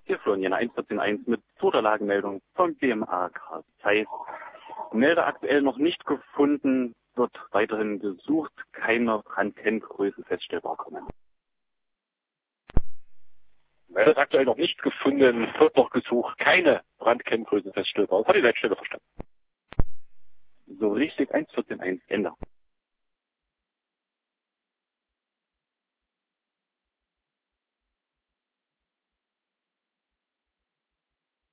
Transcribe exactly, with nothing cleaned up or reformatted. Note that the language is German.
Hier Florian eins vierzehn eins mit zur Lagemeldung vom B M A Graz Zeiss. Melder aktuell noch nicht gefunden, wird weiterhin gesucht, keine Brandkenngröße feststellbar kommen. Melder ist aktuell noch nicht gefunden, wird noch gesucht, keine Brandkenngröße feststellbar. Das hat die Leitstelle verstanden. So richtig eins vierzehn eins Ende.